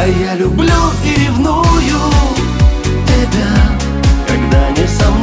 А я люблю и ревную тебя, когда не со мной.